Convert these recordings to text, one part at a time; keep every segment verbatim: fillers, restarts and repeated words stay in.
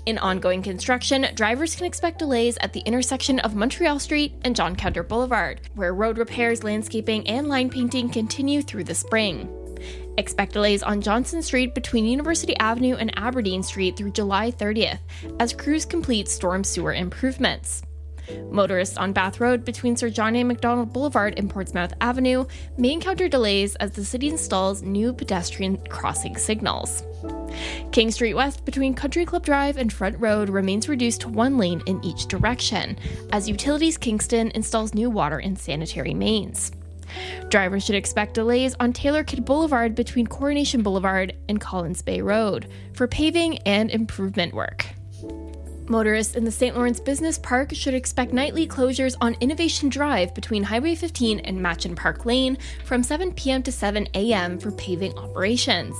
In ongoing construction, drivers can expect delays at the intersection of Montreal Street and John Counter Boulevard, where road repairs, landscaping, and line painting continue through the spring. Expect delays on Johnson Street between University Avenue and Aberdeen Street through July thirtieth, as crews complete storm sewer improvements. Motorists on Bath Road between Sir John A. Macdonald Boulevard and Portsmouth Avenue may encounter delays as the city installs new pedestrian crossing signals. King Street West between Country Club Drive and Front Road remains reduced to one lane in each direction, as Utilities Kingston installs new water and sanitary mains. Drivers should expect delays on Taylor Kidd Boulevard between Coronation Boulevard and Collins Bay Road for paving and improvement work. Motorists in the Saint Lawrence Business Park should expect nightly closures on Innovation Drive between Highway fifteen and Matchin Park Lane from seven p.m. to seven a.m. for paving operations.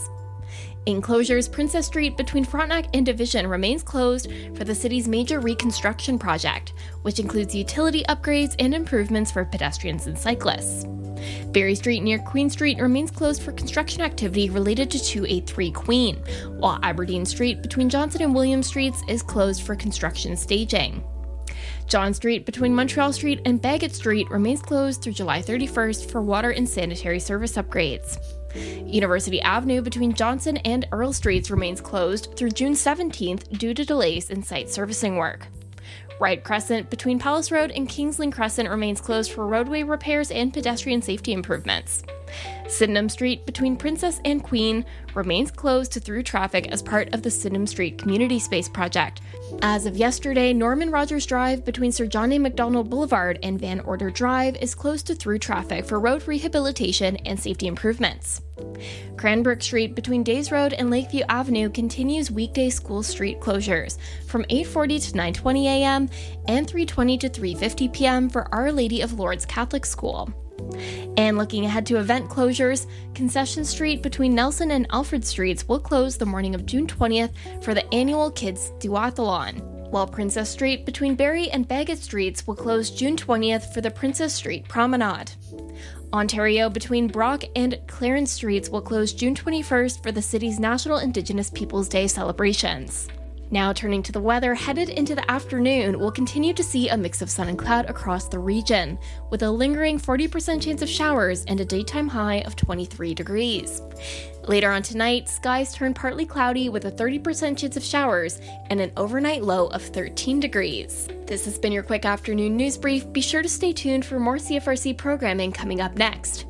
In closures, Princess Street between Frontenac and Division remains closed for the city's major reconstruction project, which includes utility upgrades and improvements for pedestrians and cyclists. Berry Street near Queen Street remains closed for construction activity related to two eighty-three Queen, while Aberdeen Street between Johnson and William Streets is closed for construction staging. John Street between Montreal Street and Bagot Street remains closed through July thirty-first for water and sanitary service upgrades. University Avenue between Johnson and Earl Streets remains closed through June seventeenth due to delays in site servicing work. Wright Crescent between Palace Road and Kingsland Crescent remains closed for roadway repairs and pedestrian safety improvements. Sydenham Street between Princess and Queen remains closed to through traffic as part of the Sydenham Street Community Space Project. As of yesterday, Norman Rogers Drive between Sir John A. Macdonald Boulevard and Van Order Drive is closed to through traffic for road rehabilitation and safety improvements. Cranbrook Street between Days Road and Lakeview Avenue continues weekday school street closures from eight forty to nine twenty a.m. and three twenty to three fifty p.m. for Our Lady of Lourdes Catholic School. And looking ahead to event closures, Concession Street between Nelson and Alfred Streets will close the morning of June twentieth for the annual Kids Duathlon, while Princess Street between Barrie and Bagot Streets will close June twentieth for the Princess Street Promenade. Ontario between Brock and Clarence Streets will close June twenty-first for the city's National Indigenous Peoples Day celebrations. Now turning to the weather, headed into the afternoon, we'll continue to see a mix of sun and cloud across the region, with a lingering forty percent chance of showers and a daytime high of twenty-three degrees. Later on tonight, skies turn partly cloudy with a thirty percent chance of showers and an overnight low of thirteen degrees. This has been your quick afternoon news brief. Be sure to stay tuned for more C F R C programming coming up next.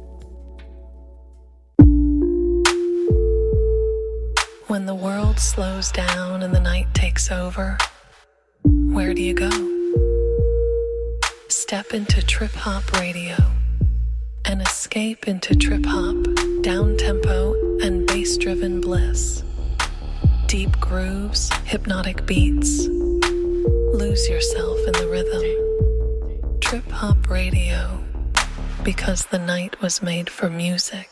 When the world slows down and the night takes over, where do you go? Step into Trip Hop Radio and escape into trip hop, down-tempo, and bass-driven bliss. Deep grooves, hypnotic beats. Lose yourself in the rhythm. Trip Hop Radio, because the night was made for music.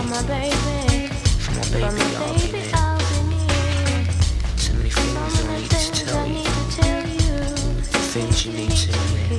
my baby, for my baby, for my baby I'll be near. So many things I need to tell you, things you need to hear.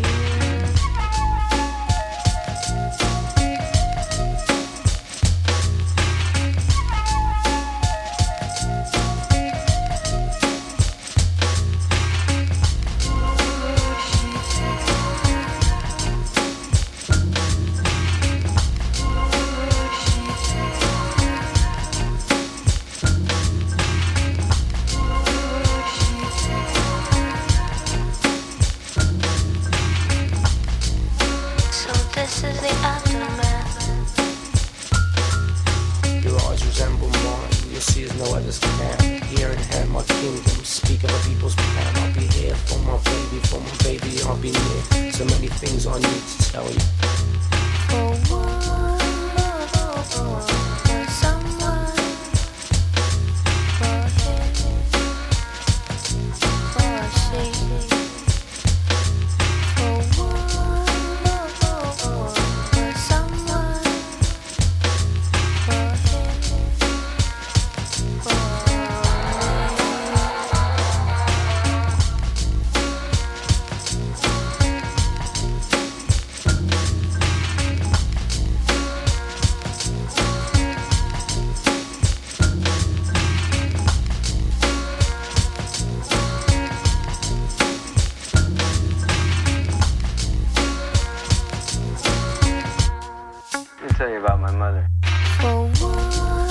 Tell you about my mother. For one,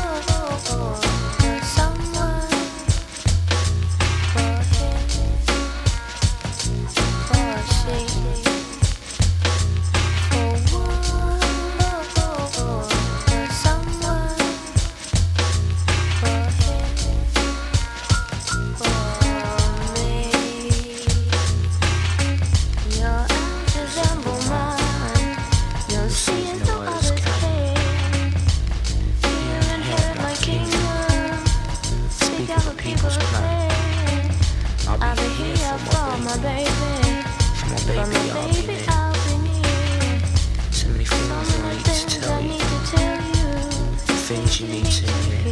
for someone, for him, for she. For one, for someone, for him, for me. Your eyes resemble mine. You'll see it. People's plan. I'll be here for my baby, for my baby, I'll be there. So many things I need to tell you, things you need to hear.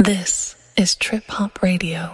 This is Trip Hop Radio.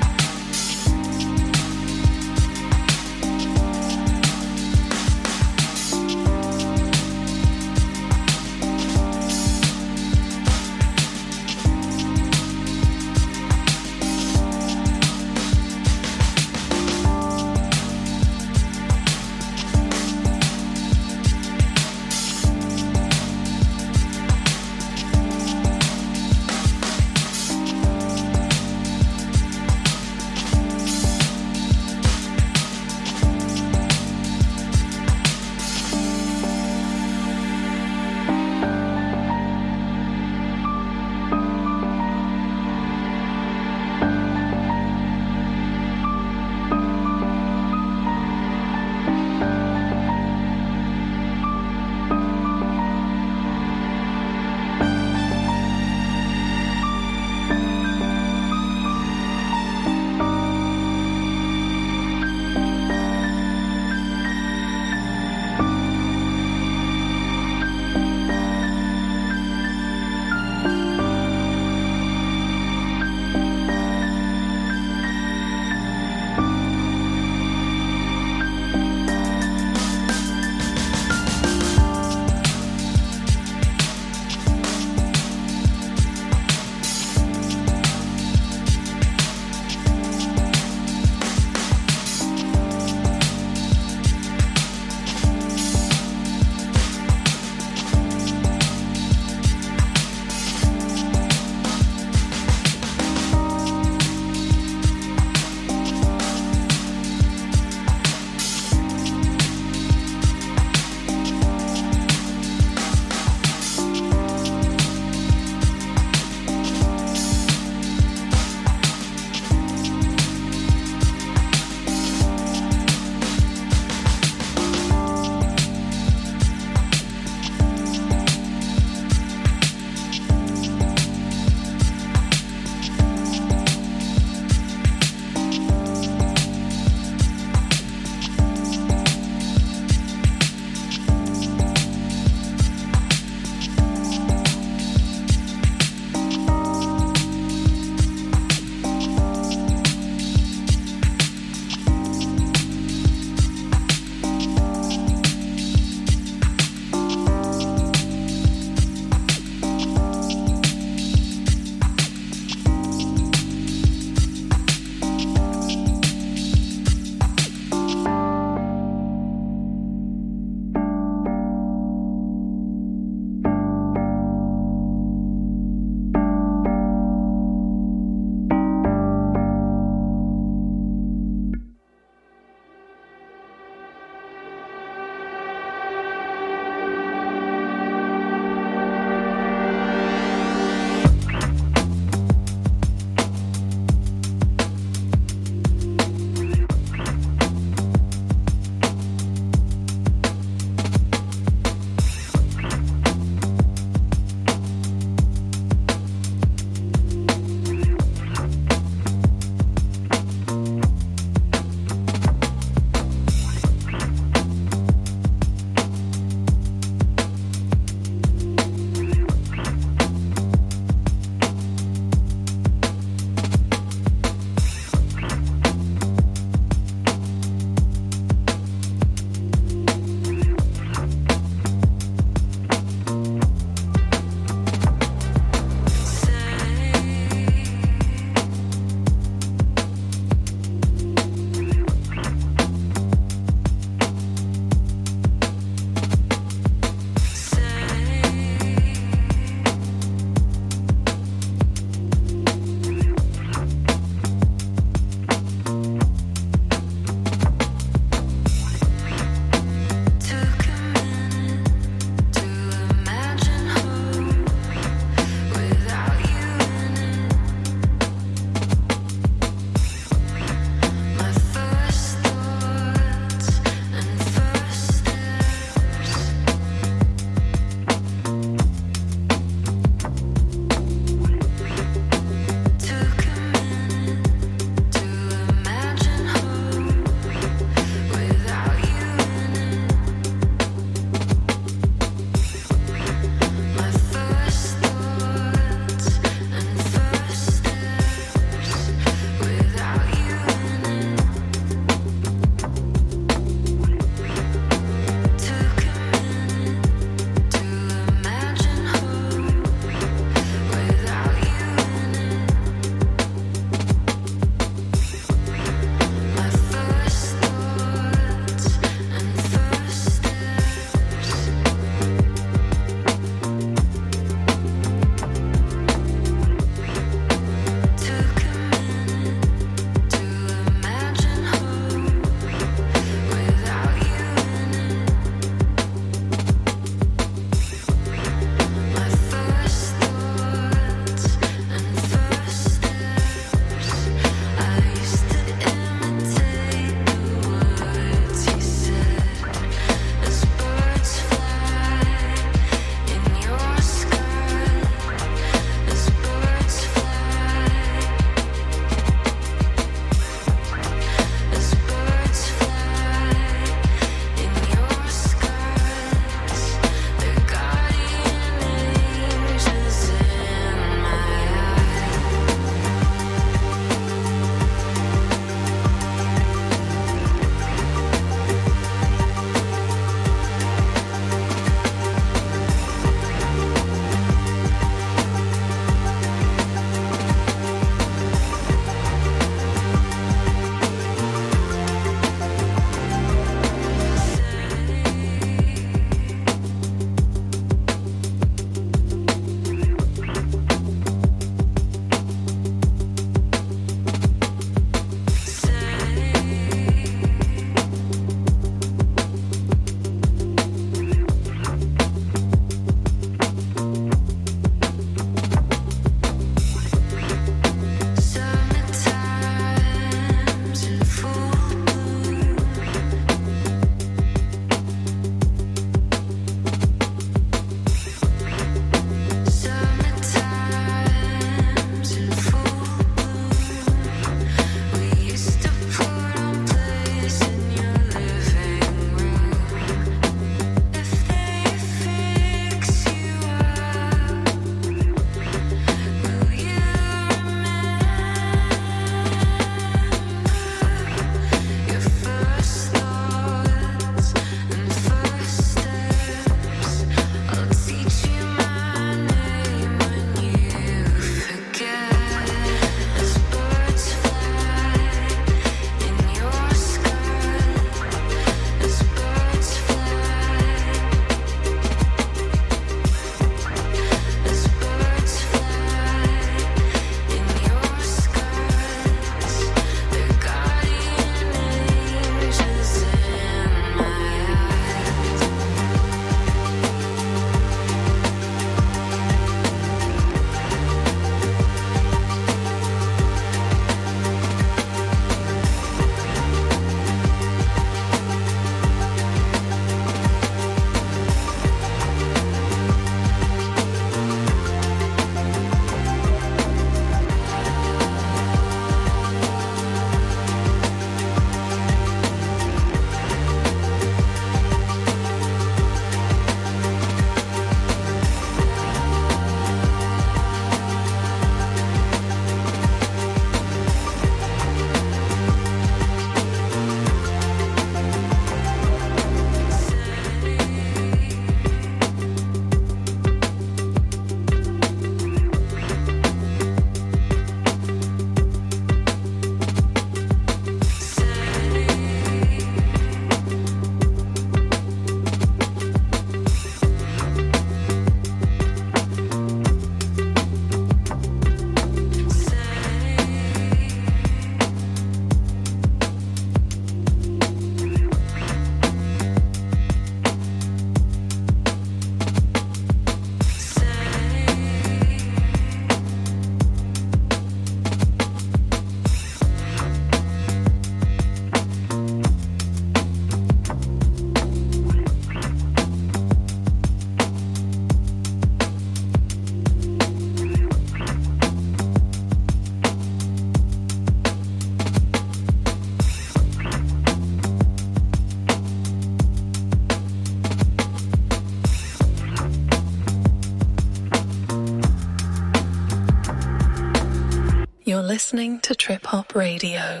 You're listening to Trip Hop Radio.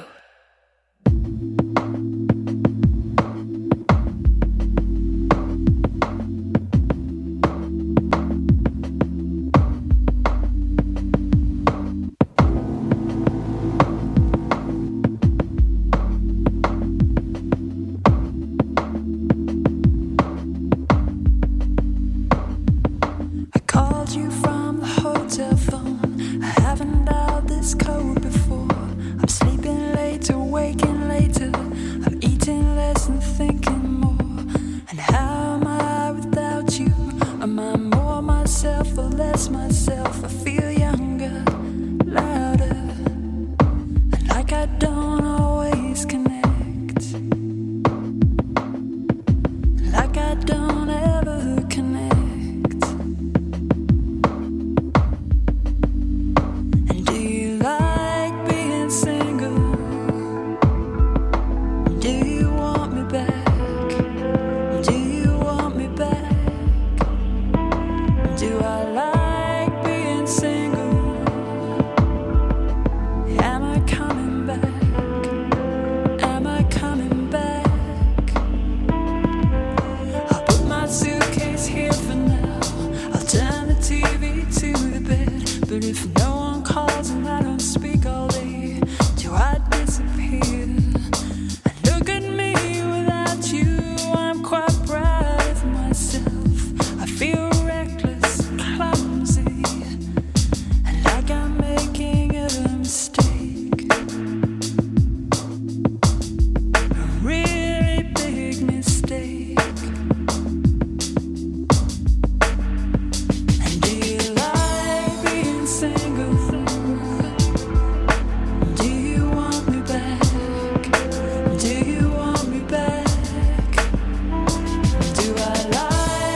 Do I lie?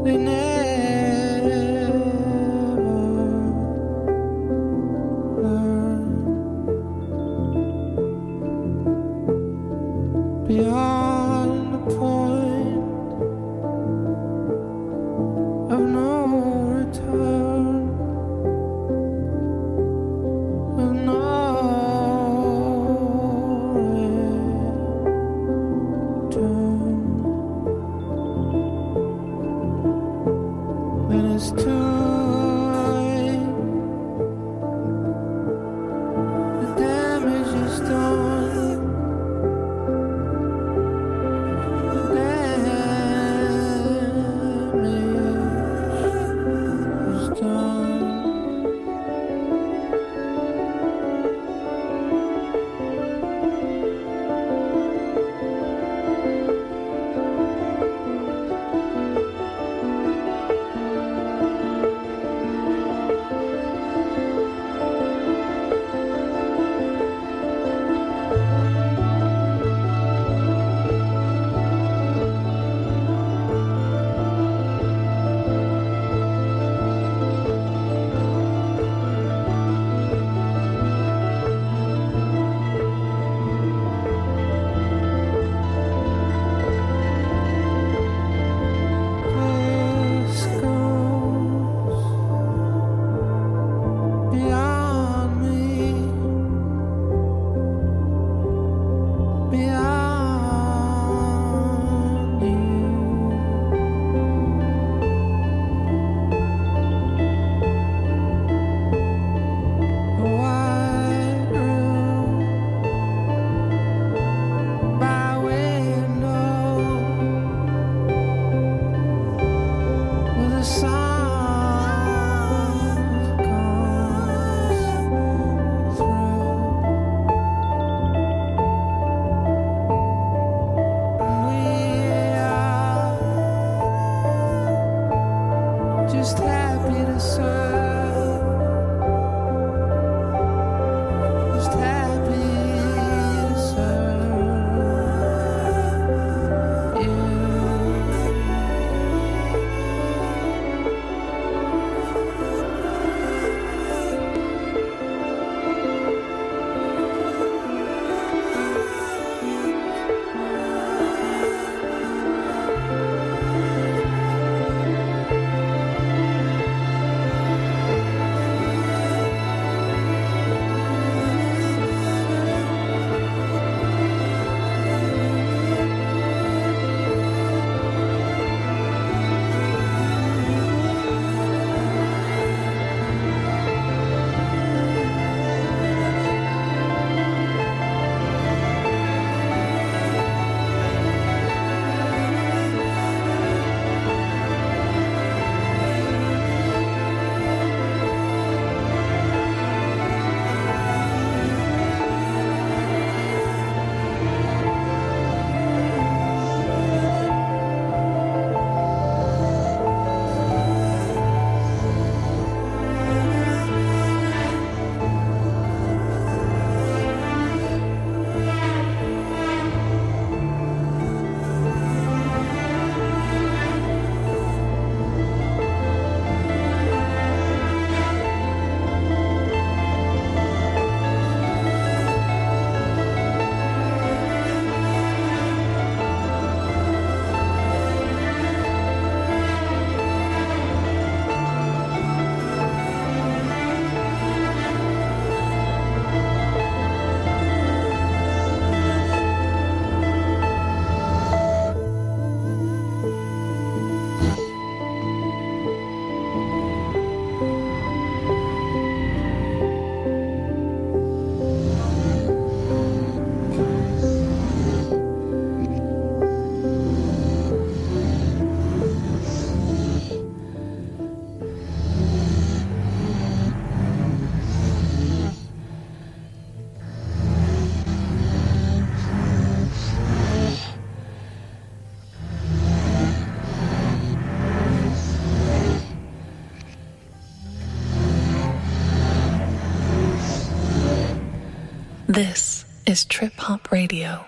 This is Trip Hop Radio.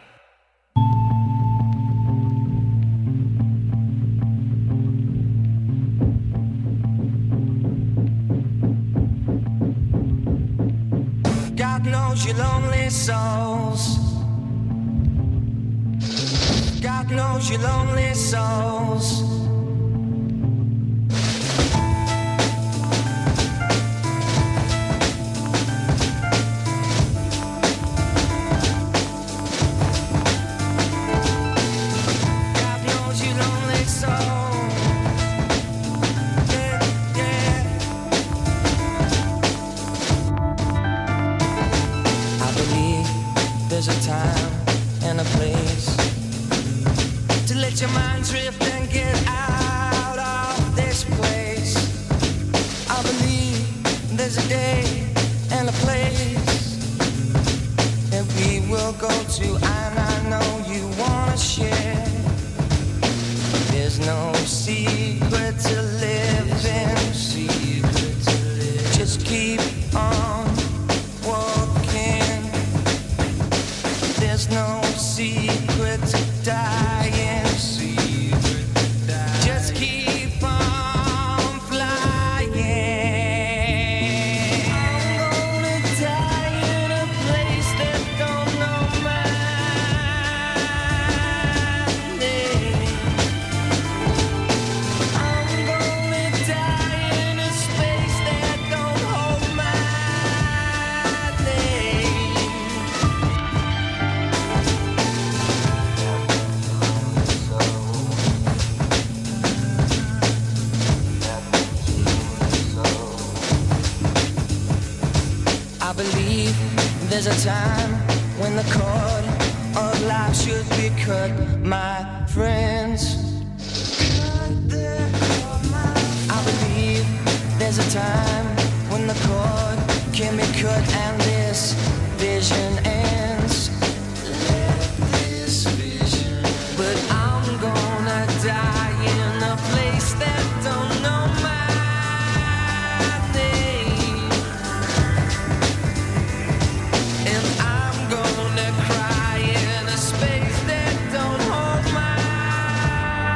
knows your lonely souls. God knows your lonely souls. God knows your lonely souls. Yeah, yeah. I believe there's a time and a place to let your mind drift and get out of this place. I believe there's a day and a place that we will go to, and I know you wanna share. There's no secret to living. Just keep on walking. There's no secret to dying. Just keep on flying. I'm gonna die in a place that don't know my name. I'm gonna die in a space that don't hold my name. I believe there's a time when the cord of life should be cut, my friends. I believe there's a time when the cord can be cut and this vision ends. But I'm gonna die in a place that don't know my name. And I'm gonna cry in a space that don't hold my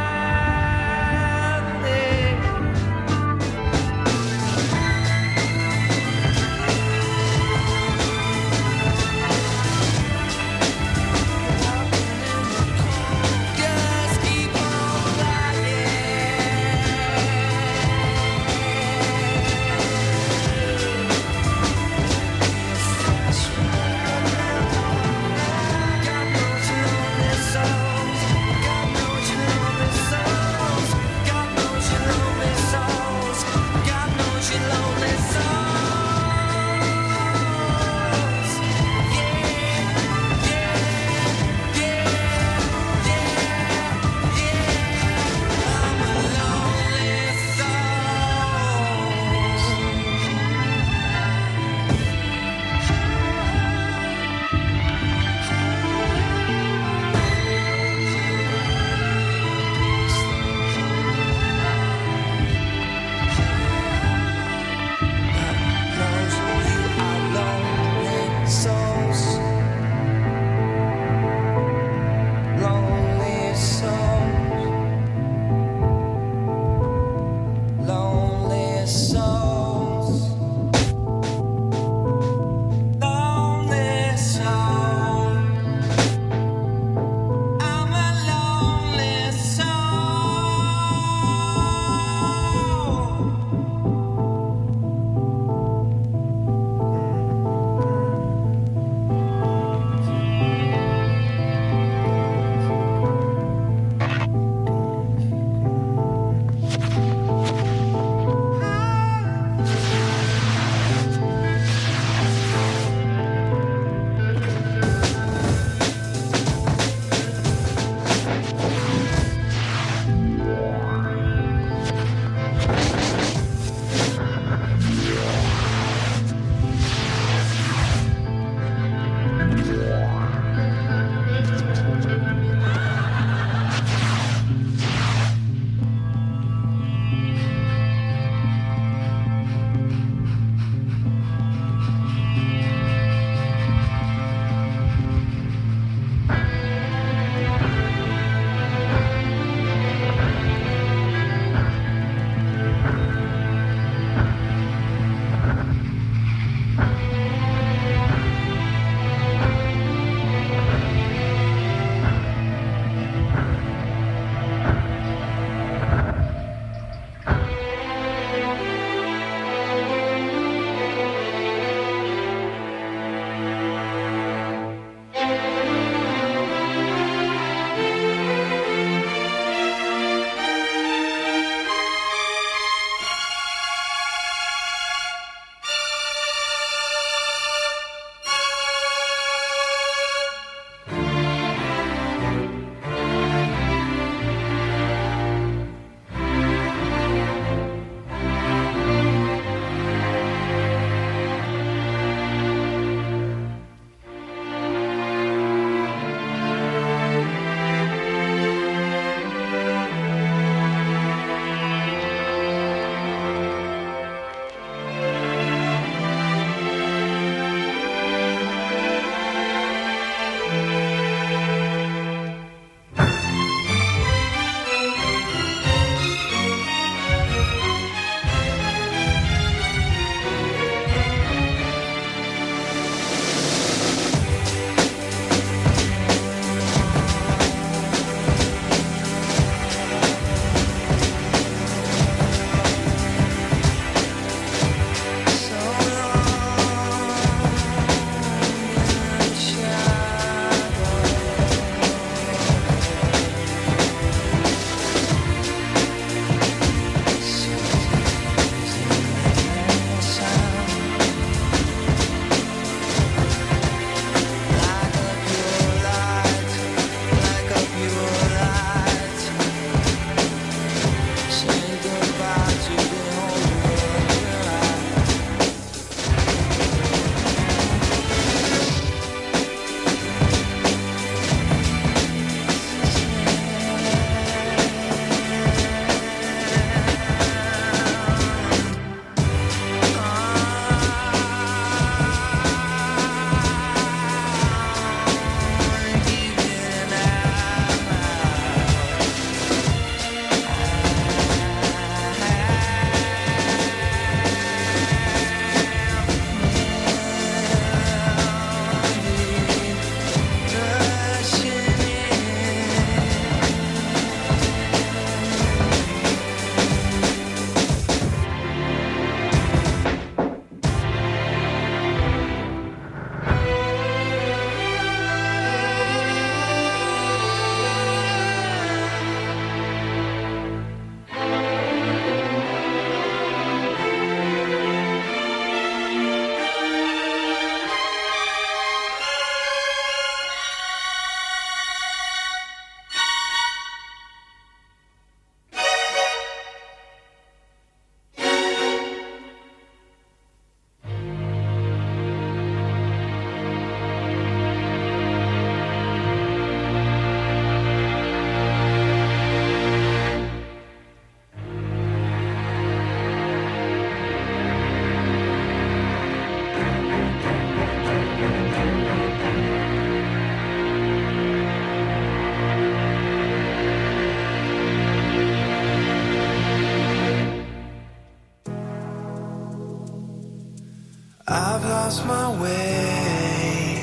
lost my way,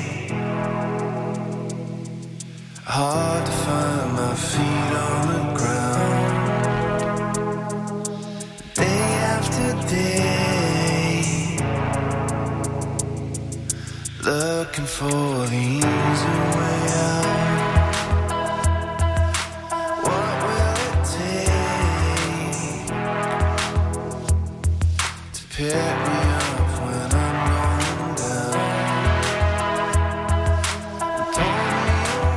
hard to find my feet on the ground. Day after day, looking for the easy way out. What will it take to pick me up when I'm going down? Told me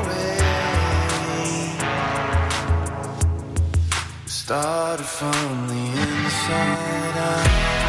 away, started from the inside out.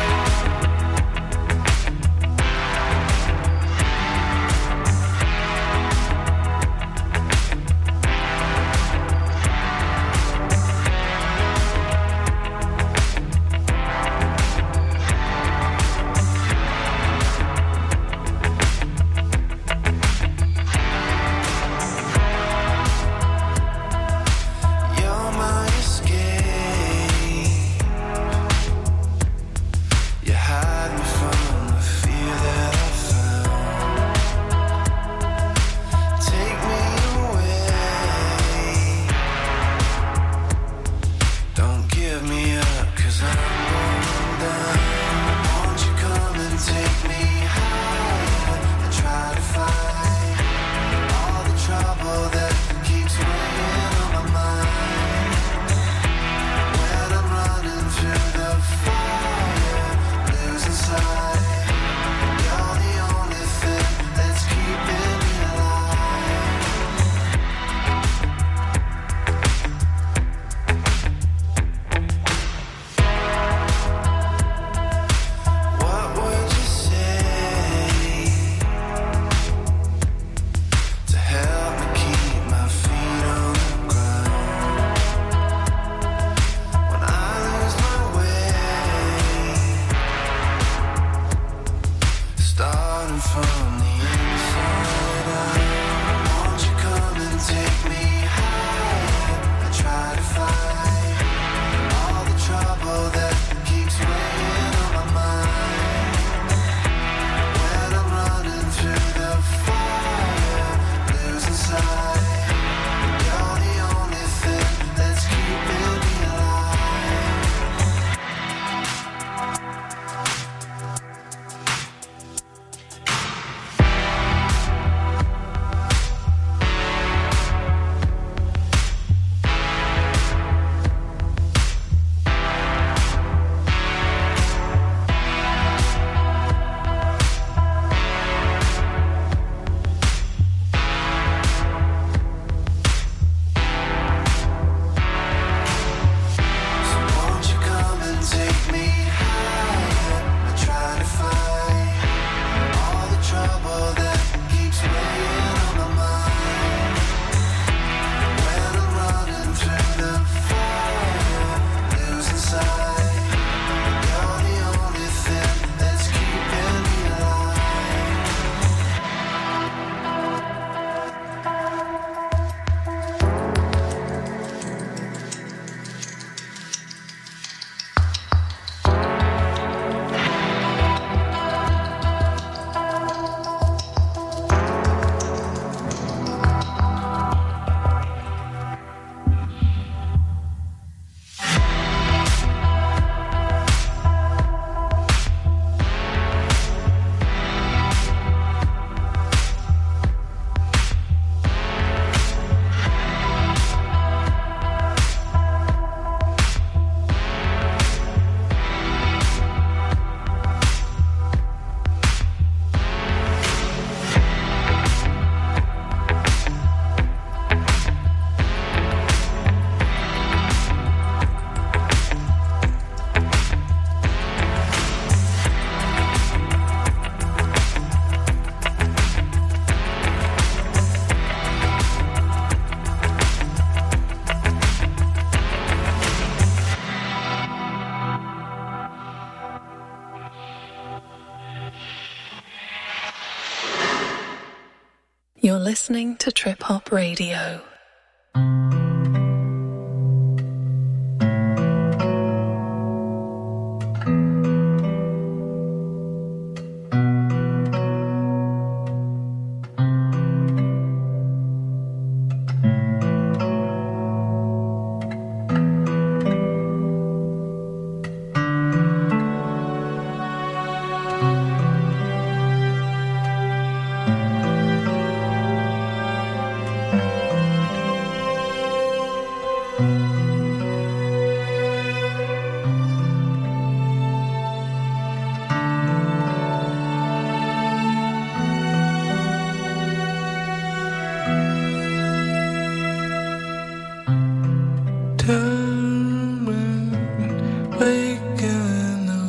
You're listening to Trip Hop Radio. waking up,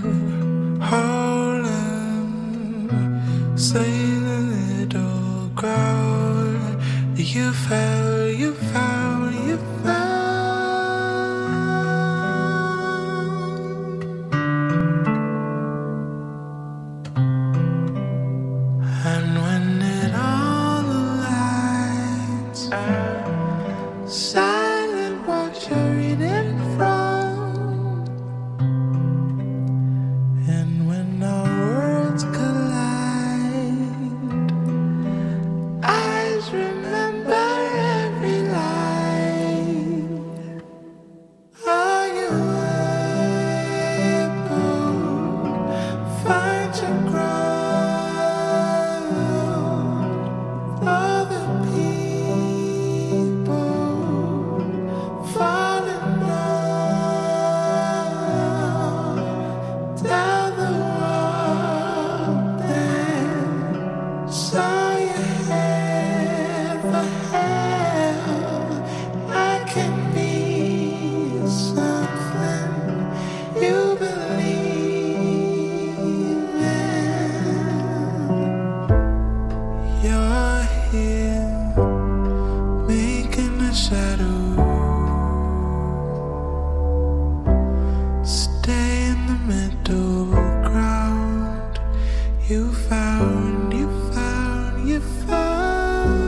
Harlem, sailing little crowd. You found, you found, you found. And when it all aligns, silent what you're reading from. And when our worlds collide, eyes remember every line. Are you able to find your ground? Other people falling down. Tell the world that saw you head for hell. I can be something you believe in. You're here, making a shadow. Stay in the middle ground. You found, you found, you found.